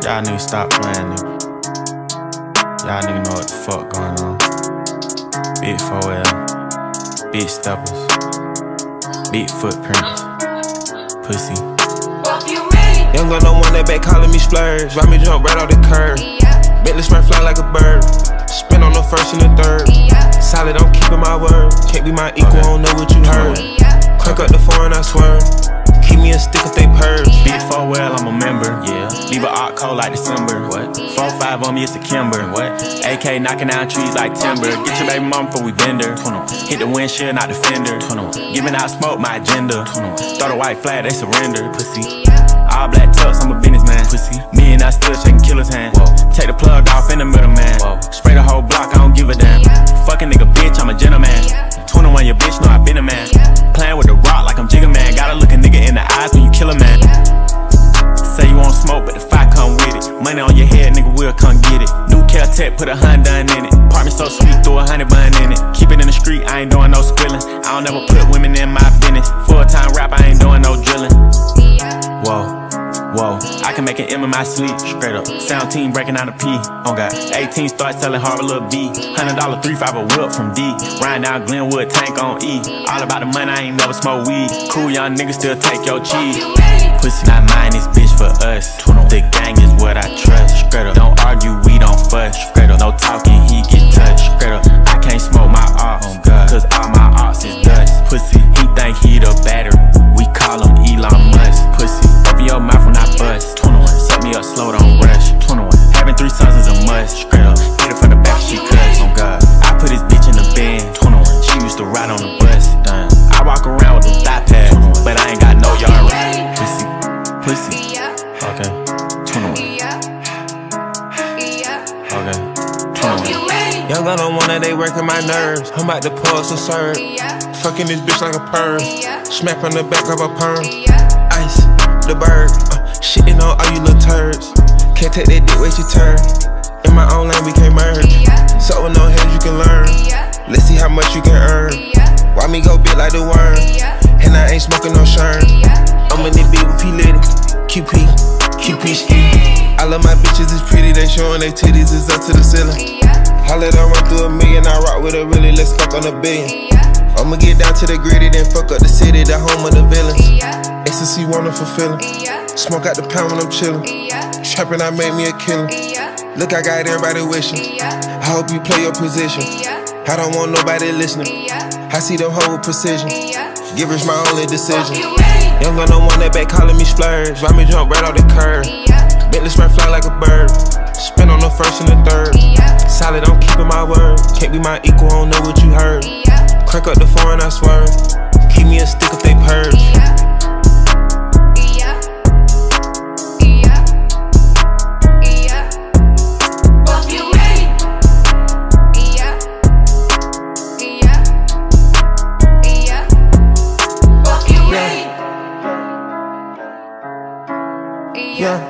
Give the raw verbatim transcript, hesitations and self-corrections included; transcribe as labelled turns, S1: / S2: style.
S1: Y'all niggas stop playing, nigga. Y'all niggas know what the fuck going on. Big four L, big steppers, big footprints, pussy.
S2: Young gun don't want that back calling me splurge. Ride me jump right off the curb. Bentley spray fly like a bird. Spin on the first and the third. Solid, I'm keeping my word. Can't be my equal, I don't know what you heard. Crank up the foreign, I swear. Keep me a stick if they purge.
S1: Big four L, I'm a member. Yeah. Leave a art cold like December. What? four five on me, it's a Kimber. What? A K knocking down trees like timber. Get your baby mom before we bend her. Hit the windshield, not the fender. Giving out smoke, my agenda. Throw the white flag, they surrender. Pussy. All black tux, I'm a businessman. Pussy. Me and I still shaking killer's hand. Whoa. Take the plug off in the middle, man. Whoa. Spray the whole block, I don't give a damn. Fucking nigga, bitch, I'm a gentleman. twenty-one, your bitch know I been a man. Playing with the rock like I'm Jigga Man. Gotta look a nigga in the eyes when you kill a man. Say you want smoke, but the fire come with it. Money on your head, nigga, we'll come get it. New Caltech, put a Honda in it. Apartment so sweet, throw a honey bun in it. Keep it in the street, I ain't doing no spilling. I don't ever put women in my business. Full-time rap, I ain't doing no drilling. Whoa. Whoa, I can make an M in my sleep, straight up. Sound team breaking out a P, oh God. eighteen start selling hard with Lil B. one hundred dollar three five a whip from D. Riding down Glenwood, tank on E. All about the money, I ain't never smoke weed. Cool young niggas still take your cheese. Pussy not mine, this bitch for us. The gang is what I trust, straight up. Don't argue, we don't fuss, straight up. No talking, he get touched, straight up. I can't smoke my ops, oh God, cause all my ops is dust. Pussy, he think he the battery. We call him Elon Musk, pussy. Open your mouth when I bust. twenty-one, set me up slow, don't rush. twenty-one, having three sons is a must. Straight up, hit it from the back, she cuss. Oh God, I put this bitch in the bed. twenty-one, she used to ride on the bus. Done. I walk around with a thigh pad, but I ain't got no yard right. Pussy, pussy. Okay, twenty-one. Okay, twenty-one.
S2: Young gun don't want that, they working my nerves. I'm about to pull some serve. Fucking this bitch like a perm. Smack on the back of a perm. Ice, the bird. Uh, shitting on all you little turds. Can't take that dick, wait your turn. In my own lane, we can't merge. So with no heads, you can learn. Let's see how much you can earn. Why me go big like the worm? And I ain't smoking no shern. I'm in this bitch with P Litty. Q P, Q P ski. I love my bitches, it's pretty. They showing their titties, it's up to the ceiling. I let her run through a million, I rock with her really, let's fuck on a billion. I'ma get down to the gritty, then fuck up the city, the home of the villains. Ecstasy, wonderful feeling. Smoke out the pound when I'm chillin'. Trappin', I made me a killer. Look, I got everybody wishing. I hope you play your position. I don't want nobody listening. I see them hoe with precision. Give us my only decision. Young gun don't want that back calling me splurge. Ride me jump right off the curb. Bentley spray fly like a bird. Spin on the first and the third. Solid, I'm keeping my word. Can't be my equal, I don't know what you heard. Crank up the foreign, I swear. Keep me a stick if they purge. Yeah.